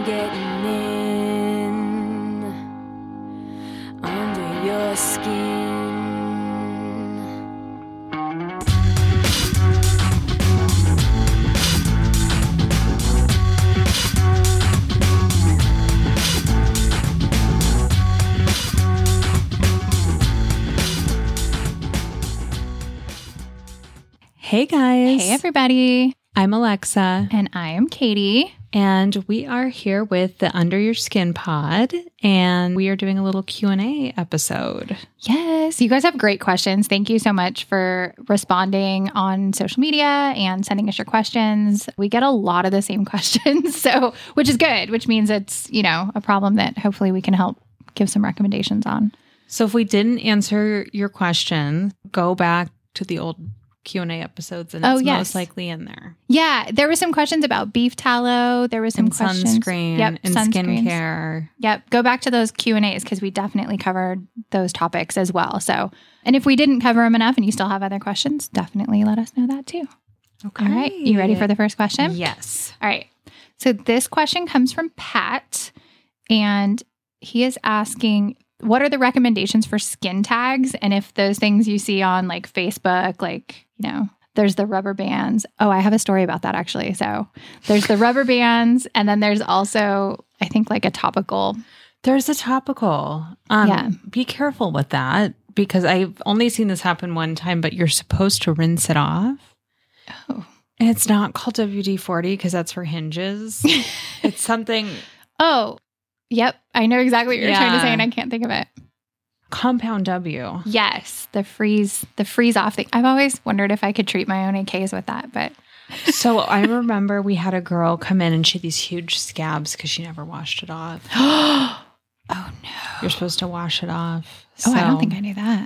I'm getting in under your skin. Hey guys. Hey everybody. I'm Alexa. And I am Katie. And we are here with the Under Your Skin pod. And we are doing a little Q&A episode. Yes. You guys have great questions. Thank you so much for responding on social media and sending us your questions. We get a lot of the same questions, which is good, which means it's, a problem that hopefully we can help give some recommendations on. So if we didn't answer your question, go back to the old Q&A episodes and it's most likely in there. Yeah, there were some questions about beef tallow. There was some and questions. Sunscreen and skincare. Yep, go back to those Q&As because we definitely covered those topics as well. So, and if we didn't cover them enough and you still have other questions, definitely let us know that too. Okay. All right, you ready for the first question? Yes. All right. So this question comes from Pat, and he is asking, what are the recommendations for skin tags? And if those things you see on like Facebook, there's the rubber bands. Oh, I have a story about that actually. So there's the rubber bands, and then there's also, I think, like a topical. There's a topical. Be careful with that because I've only seen this happen one time, but you're supposed to rinse it off. Oh. And it's not called WD-40 because that's for hinges. It's something. Oh, yep. I know exactly what you're trying to say, and I can't think of it. Compound W. Yes, the freeze off thing. I've always wondered if I could treat my own AKs with that, but. So I remember we had a girl come in and she had these huge scabs because she never washed it off. Oh no! You're supposed to wash it off. Oh, I don't think I knew that.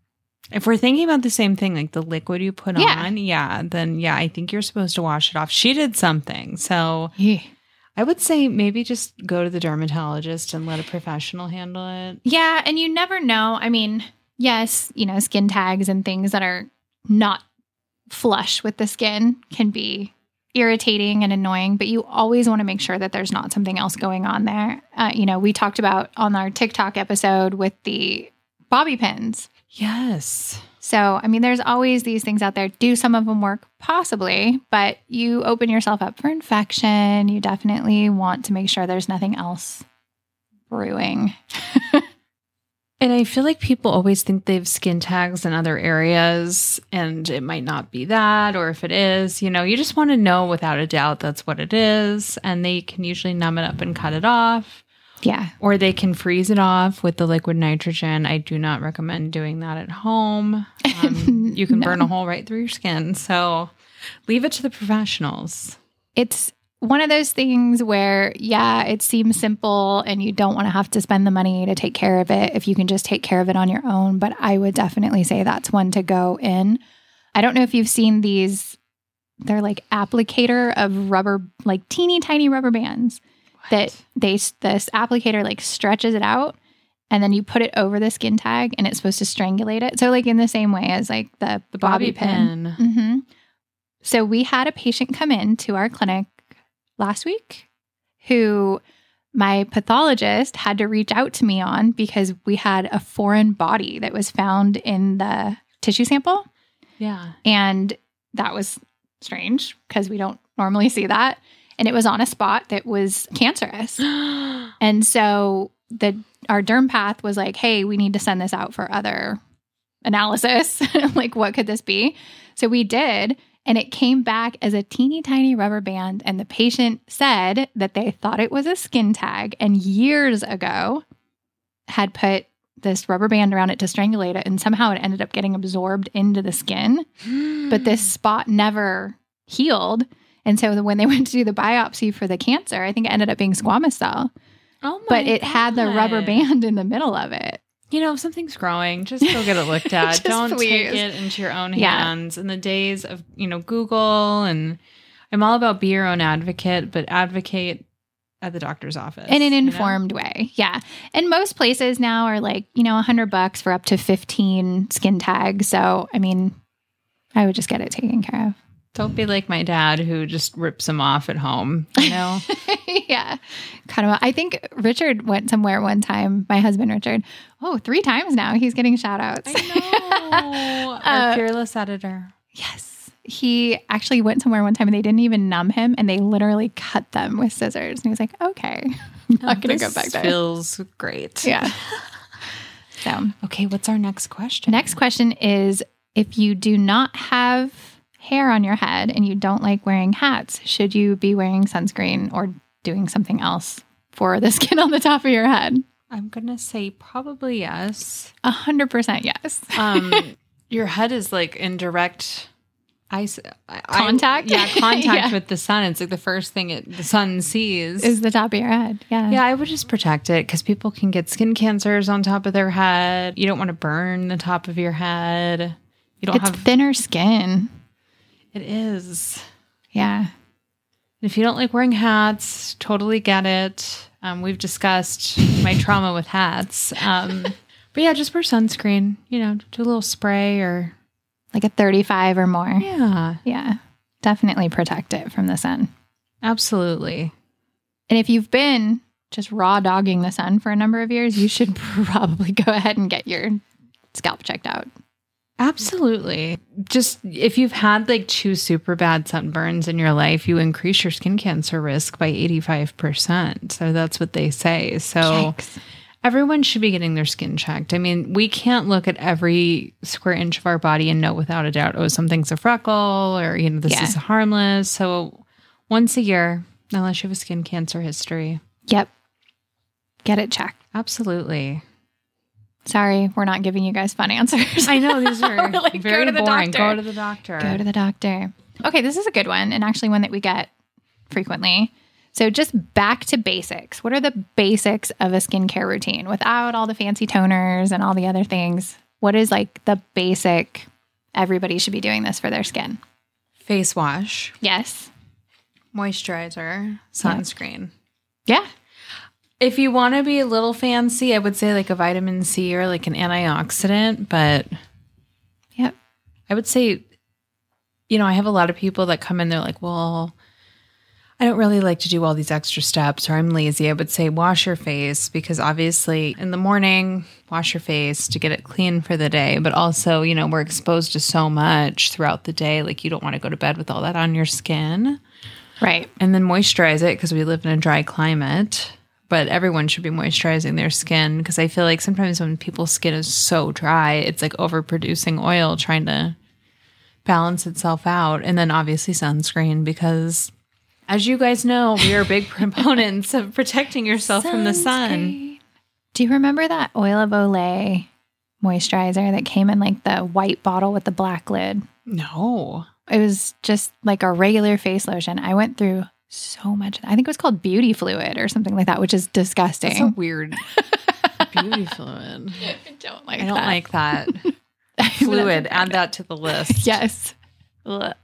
If we're thinking about the same thing, like the liquid you put on, then I think you're supposed to wash it off. She did something, so. Yeah. I would say maybe just go to the dermatologist and let a professional handle it. Yeah, and you never know. I mean, yes, skin tags and things that are not flush with the skin can be irritating and annoying, but you always want to make sure that there's not something else going on there. We talked about on our TikTok episode with the bobby pins. Yes. So, I mean, there's always these things out there. Do some of them work? Possibly, but you open yourself up for infection. You definitely want to make sure there's nothing else brewing. And I feel like people always think they have skin tags in other areas, and it might not be that, or if it is, you just want to know without a doubt that's what it is, and they can usually numb it up and cut it off. Yeah. Or they can freeze it off with the liquid nitrogen. I do not recommend doing that at home. You can burn a hole right through your skin. So leave it to the professionals. It's one of those things where, it seems simple and you don't want to have to spend the money to take care of it if you can just take care of it on your own. But I would definitely say that's one to go in. I don't know if you've seen these. They're like applicator of rubber, like teeny tiny rubber bands. That this applicator like stretches it out, and then you put it over the skin tag, and it's supposed to strangulate it. So like in the same way as like the bobby pin. Mm-hmm. So we had a patient come in to our clinic last week who my pathologist had to reach out to me on because we had a foreign body that was found in the tissue sample. Yeah. And that was strange because we don't normally see that. And it was on a spot that was cancerous. And so our derm path was like, hey, we need to send this out for other analysis. Like, what could this be? So we did. And it came back as a teeny tiny rubber band. And the patient said that they thought it was a skin tag and years ago had put this rubber band around it to strangulate it. And somehow it ended up getting absorbed into the skin. But this spot never healed. And so when they went to do the biopsy for the cancer, I think it ended up being squamous cell. Oh my But it had the rubber band in the middle of it. If something's growing, just go get it looked at. Don't please. Take it into your own hands. In the days of, Google, and I'm all about be your own advocate, but advocate at the doctor's office. In an informed way. Yeah. And most places now are like, $100 for up to 15 skin tags. So, I mean, I would just get it taken care of. Don't be like my dad who just rips them off at home, you know? Yeah. Kind of. I think Richard went somewhere one time, my husband, Richard. 3 times now. He's getting shout outs. I know. Our fearless editor. Yes. He actually went somewhere one time and they didn't even numb him and they literally cut them with scissors. And he was like, okay, I'm not going to go back there. Feels great. Yeah. So, okay, what's our next question? Next question is, if you do not have hair on your head and you don't like wearing hats, should you be wearing sunscreen or doing something else for the skin on the top of your head? I'm going to say probably yes. 100% yes. Your head is like in direct contact? Contact with the sun. It's like the first thing the sun sees. Is the top of your head. Yeah. Yeah, I would just protect it because people can get skin cancers on top of their head. You don't want to burn the top of your head. You don't have thinner skin. It is. Yeah. If you don't like wearing hats, totally get it. We've discussed my trauma with hats. But yeah, just wear sunscreen. You know, do a little spray or... like a 35 or more. Yeah. Yeah. Definitely protect it from the sun. Absolutely. And if you've been just raw dogging the sun for a number of years, you should probably go ahead and get your scalp checked out. Absolutely. Just if you've had like 2 super bad sunburns in your life, you increase your skin cancer risk by 85%. So that's what they say. So Yikes. Everyone should be getting their skin checked. I mean, we can't look at every square inch of our body and know without a doubt, oh, something's a freckle or, you know, this is harmless. So once a year, unless you have a skin cancer history. Yep. Get it checked. Absolutely. Sorry, we're not giving you guys fun answers. I know, these are like, very boring. Doctor. Go to the doctor. Go to the doctor. Okay, this is a good one, and actually one that we get frequently. So just back to basics. What are the basics of a skincare routine without all the fancy toners and all the other things? What is like the basic, everybody should be doing this for their skin? Face wash. Yes. Moisturizer. Sunscreen. Yeah. If you want to be a little fancy, I would say like a vitamin C or like an antioxidant, but yep. I would say, you know, I have a lot of people that come in, they're like, well, I don't really like to do all these extra steps or I'm lazy. I would say wash your face because obviously in the morning, wash your face to get it clean for the day. But also, you know, we're exposed to so much throughout the day. Like you don't want to go to bed with all that on your skin. Right. And then moisturize it because we live in a dry climate. But everyone should be moisturizing their skin because I feel like sometimes when people's skin is so dry, it's like overproducing oil trying to balance itself out. And then obviously sunscreen because as you guys know, we are big proponents of protecting yourself from the sun. Do you remember that Oil of Olay moisturizer that came in like the white bottle with the black lid? No. It was just like a regular face lotion. I went through so much. I think it was called beauty fluid or something like that, which is disgusting. That's a weird beauty fluid. I don't like that. Fluid. Add that to the list. Yes. We're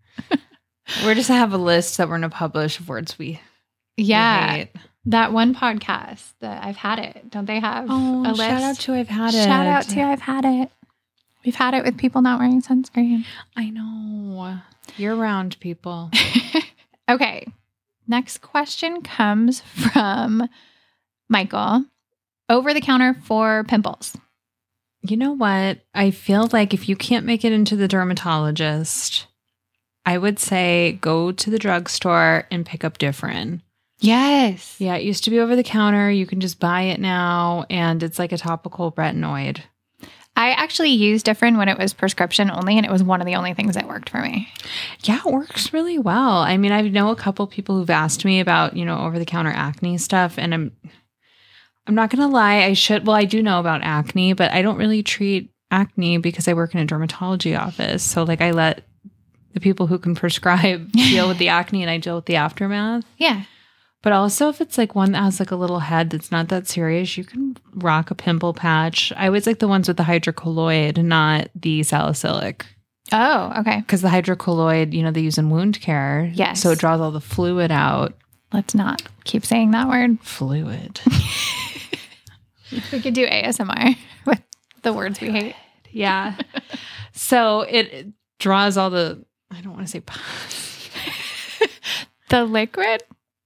just have a list that we're going to publish of words we hate. That one podcast that I've had it. Don't they have a list? Shout out to I've had it. Shout out to I've had it. We've had it with people not wearing sunscreen. I know. Year round people. Okay. Next question comes from Michael. Over the counter for pimples. You know what? I feel like if you can't make it into the dermatologist, I would say go to the drugstore and pick up Differin. Yes. Yeah, it used to be over the counter. You can just buy it now, and it's like a topical retinoid. I actually used Differin when it was prescription only, and it was one of the only things that worked for me. Yeah, it works really well. I mean, I know a couple people who've asked me about, you know, over-the-counter acne stuff, and I'm not going to lie. I do know about acne, but I don't really treat acne because I work in a dermatology office. So, like, I let the people who can prescribe deal with the acne, and I deal with the aftermath. Yeah. But also if it's like one that has like a little head that's not that serious, you can rock a pimple patch. I always like the ones with the hydrocolloid, not the salicylic. Oh, okay. Because the hydrocolloid, you know, they use in wound care. Yes. So it draws all the fluid out. Let's not keep saying that word. Fluid. We could do ASMR with the words we hate. Yeah. So it draws all the, I don't want to say pus. The liquid?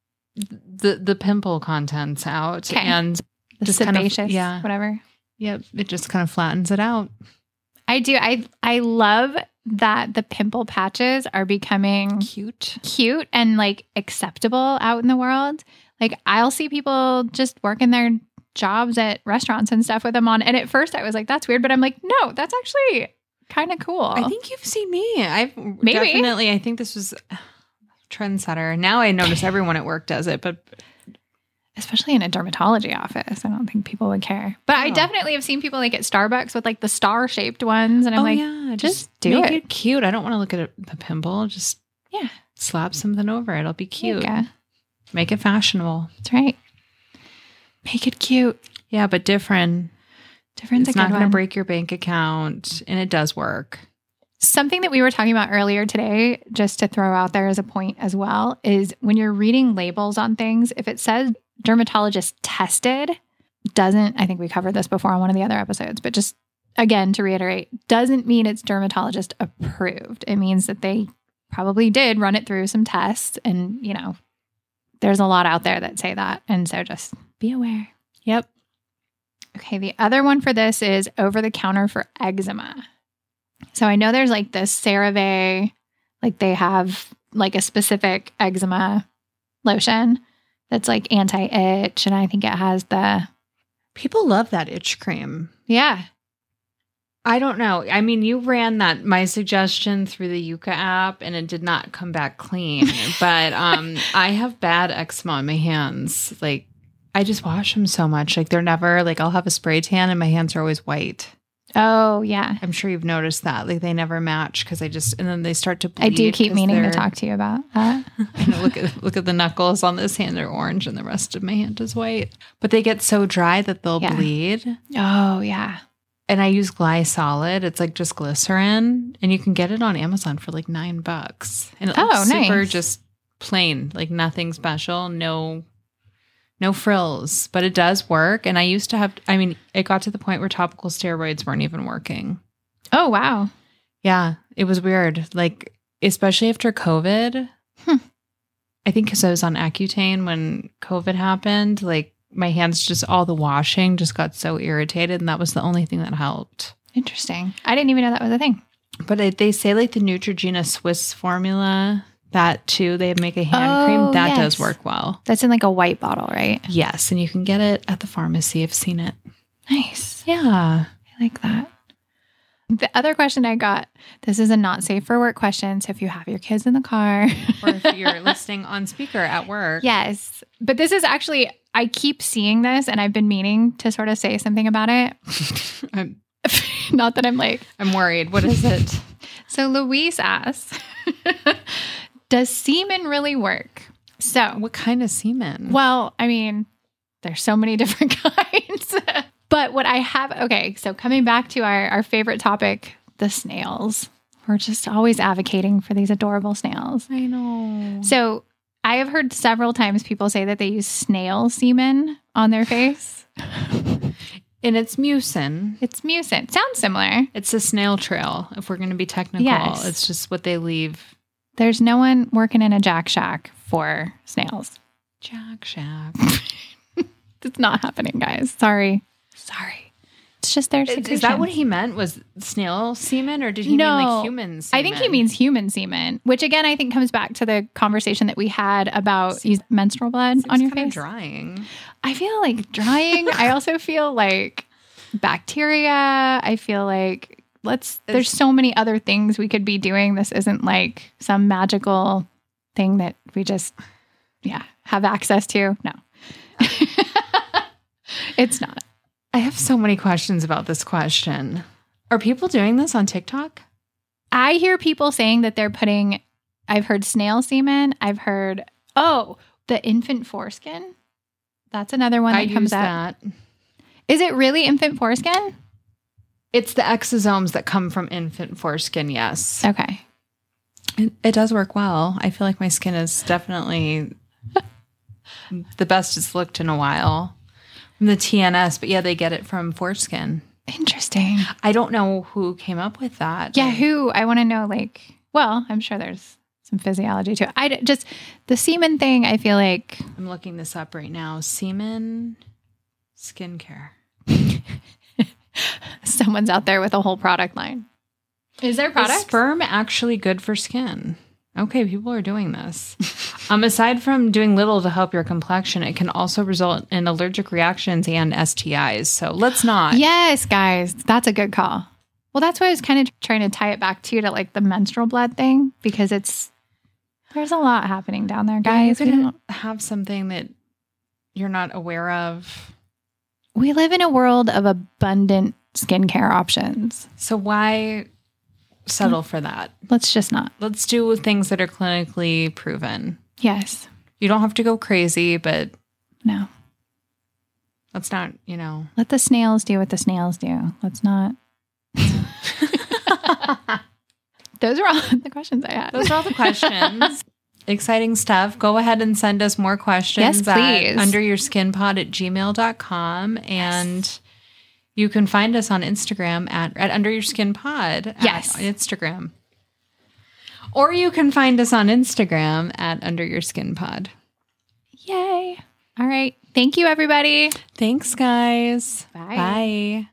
The pimple contents out. Okay. And The just kind of, sebaceous, whatever. Yep. It just kind of flattens it out. I do. I love that the pimple patches are becoming cute and like acceptable out in the world. Like I'll see people just working their jobs at restaurants and stuff with them on. And at first I was like, that's weird. But I'm like, no, that's actually kind of cool. I think you've seen me. Maybe. Definitely, I think this was a trendsetter. Now I notice everyone at work does it, but especially in a dermatology office, I don't think people would care. But I definitely have seen people like at Starbucks with like the star-shaped ones. And I'm like, just do make it. it cute. I don't want to look at the pimple. Just slap something over it. It'll be cute. Yeah. Make it fashionable. That's right. Make it cute. Yeah, but different. Different's It's a not good going to one. break your bank account, and it does work. Something that we were talking about earlier today, just to throw out there as a point as well, is when you're reading labels on things, if it says dermatologist tested, doesn't, I think we covered this before on one of the other episodes, but just again, to reiterate, doesn't mean it's dermatologist approved. It means that they probably did run it through some tests and, you know, there's a lot out there that say that. And so just be aware. Yep. Okay, the other one for this is over the counter for eczema. So I know there's like this CeraVe, like they have like a specific eczema lotion that's like anti-itch. And I think it has People love that itch cream. yeah. I don't know. I mean, you ran my suggestion through the Yuka app and it did not come back clean. But I have bad eczema on my hands. Like, I just wash them so much. Like, they're never, like, I'll have a spray tan and my hands are always white. Oh, yeah. I'm sure you've noticed that. Like, they never match because and then they start to bleed. I do keep 'cause meaning to talk to you about that. I know, look at the knuckles on this hand. They're orange and the rest of my hand is white. But they get so dry that they'll bleed. Oh, yeah. And I use Glysolid. It's like just glycerin. And you can get it on Amazon for like $9. And it looks super nice. just plain, like nothing special, no frills. But it does work. And I used to have, I mean, it got to the point where topical steroids weren't even working. Oh, wow. Yeah, it was weird. Like, especially after COVID. I think because I was on Accutane when COVID happened, like my hands just, all the washing just got so irritated. And that was the only thing that helped. Interesting. I didn't even know that was a thing. But they say like the Neutrogena Swiss formula, that too, they make a hand cream. That does work well. That's in like a white bottle, right? Yes. And you can get it at the pharmacy. I've seen it. Nice. Yeah. I like that. The other question I got, this is a not safe for work question. So if you have your kids in the car. Or if you're listening on speaker at work. Yes. But this is actually, I keep seeing this and I've been meaning to sort of say something about it. Not that I'm like. I'm worried. What is it? So Louise asks, does semen really work? So What kind of semen? well, I mean, there's so many different kinds. But what I have, okay, so coming back to our favorite topic, the snails. We're just always advocating for these adorable snails. I know. So I have heard several times people say that they use snail semen on their face. And it's mucin. It's mucin. Sounds similar. It's a snail trail, if we're going to be technical. Yes. It's just what they leave. There's no one working in a Jack Shack for snails. Jack Shack. It's not happening, guys. Sorry. It's just their secretions. Is that what he meant? Was snail semen, or did he mean like human semen? I think he means human semen, which again, I think comes back to the conversation that we had about use menstrual blood on your face. Drying. I feel like drying. I also feel like bacteria. I feel like there's so many other things we could be doing. This isn't like some magical thing that we just, have access to. No, it's not. I have so many questions about this question. Are people doing this on TikTok? I hear people saying that they're putting, I've heard snail semen. I've heard, the infant foreskin. That's another one that comes out. That. Is it really infant foreskin? It's the exosomes that come from infant foreskin, yes. Okay. It does work well. I feel like my skin is definitely the best it's looked in a while. From the TNS, but they get it from foreskin. Interesting. I don't know who came up with that. Yeah, who? I want to know, like, Well, I'm sure there's some physiology to it. Just the semen thing, I feel like I'm looking this up right now. Semen skincare. someone's out there with a whole product line. Is there Is products? sperm actually good for skin? Okay, people are doing this. Aside from doing little to help your complexion, it can also result in allergic reactions and STIs. So let's not. Yes, guys, that's a good call. Well, that's why I was kind of trying to tie it back to like the menstrual blood thing, because there's a lot happening down there, guys. You could have something that you're not aware of. We live in a world of abundant skincare options. So why settle for that? Let's just not. Let's do things that are clinically proven. Yes. You don't have to go crazy, but No. let's not, Let the snails do what the snails do. Let's not. Those are all the questions I had. Those are all the questions. Exciting stuff. Go ahead and send us more questions. Yes, please. At underyourskinpod@gmail.com. And you can find us on Instagram at underyourskinpod. Yes. On Instagram. Or you can find us on Instagram at underyourskinpod. Yay. All right. Thank you, everybody. Thanks, guys. Bye. Bye.